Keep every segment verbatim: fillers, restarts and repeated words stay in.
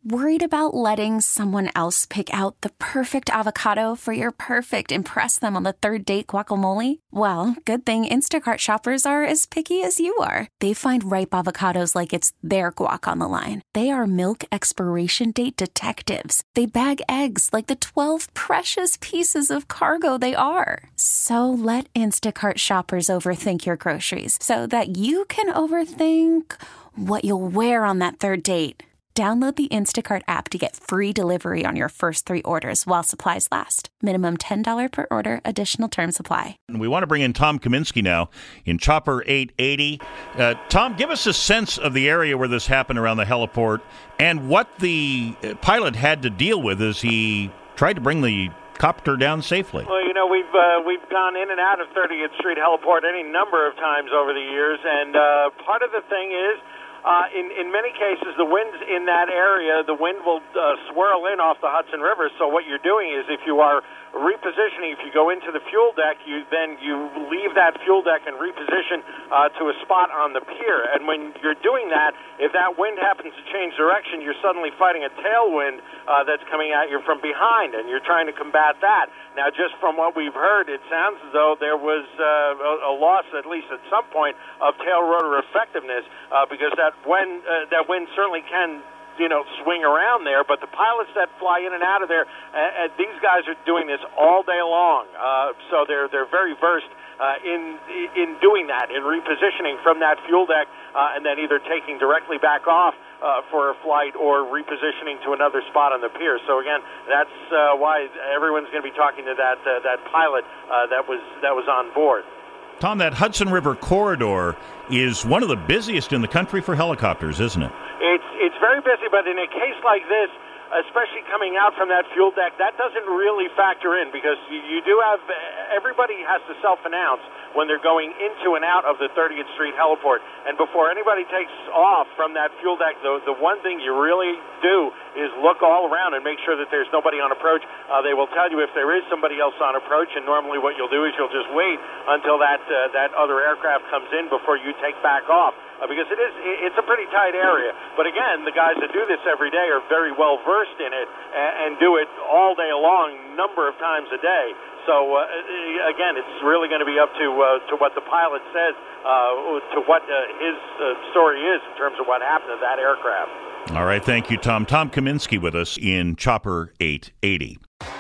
Worried about letting someone else pick out the perfect avocado for your perfect impress them on the third date guacamole? Well, good thing Instacart shoppers are as picky as you are. They find ripe avocados like it's their guac on the line. They are milk expiration date detectives. They bag eggs like the twelve precious pieces of cargo they are. So let Instacart shoppers overthink your groceries so that you can overthink what you'll wear on that third date. Download the Instacart app to get free delivery on your first three orders while supplies last. Minimum ten dollars per order. Additional terms apply. We want to bring in Tom Kaminski now in Chopper eight eighty. Uh, Tom, give us a sense of the area where this happened around the heliport and what the pilot had to deal with as he tried to bring the copter down safely. Well, you know, we've uh, we've gone in and out of thirtieth Street Heliport any number of times over the years, and uh, part of the thing is, Uh, in, in many cases, the winds in that area, the wind will uh, swirl in off the Hudson River. So what you're doing is, if you are repositioning, if you go into the fuel deck, you then you leave that fuel deck and reposition uh, to a spot on the pier. And when you're doing that, if that wind happens to change direction, you're suddenly fighting a tailwind uh, that's coming at you from behind, and you're trying to combat that. Now, just from what we've heard, it sounds as though there was uh, a, a loss, at least at some point, of tail rotor effectiveness uh, because that wind, uh, that wind certainly can, you know, swing around there. But the pilots that fly in and out of there, uh, uh, these guys are doing this all day long, uh, so they're they're very versed uh, in in doing that, in repositioning from that fuel deck, uh, and then either taking directly back off Uh, for a flight or repositioning to another spot on the pier. So again, that's uh, why everyone's going to be talking to that uh, that pilot uh, that was that was on board. Tom, that Hudson River corridor is one of the busiest in the country for helicopters, isn't it? It's it's very busy, but in a case like this, especially coming out from that fuel deck, that doesn't really factor in because you, you do have everybody has to self-announce when they're going into and out of the thirtieth Street Heliport. And before anybody takes off from that fuel deck, the, the one thing you really do is look all around and make sure that there's nobody on approach. Uh, they will tell you if there is somebody else on approach, and normally what you'll do is you'll just wait until that uh, that other aircraft comes in before you take back off. Uh, because it is, it's a pretty tight area. But again, the guys that do this every day are very well versed in it and, and do it all day long, number of times a day. So uh, again, it's really going to be up to uh, to what the pilot says, uh, to what uh, his uh, story is in terms of what happened to that aircraft. All right, thank you, Tom. Tom Kaminski with us in Chopper eight eighty.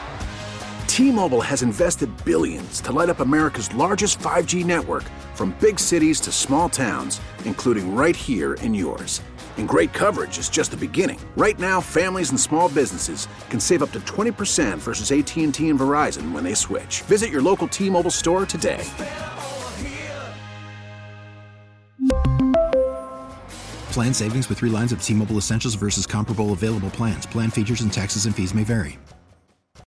T-Mobile has invested billions to light up America's largest five G network, from big cities to small towns, including right here in yours. And great coverage is just the beginning. Right now, families and small businesses can save up to twenty percent versus A T and T and Verizon when they switch. Visit your local T-Mobile store today. Plan savings with three lines of T-Mobile Essentials versus comparable available plans. Plan features and taxes and fees may vary.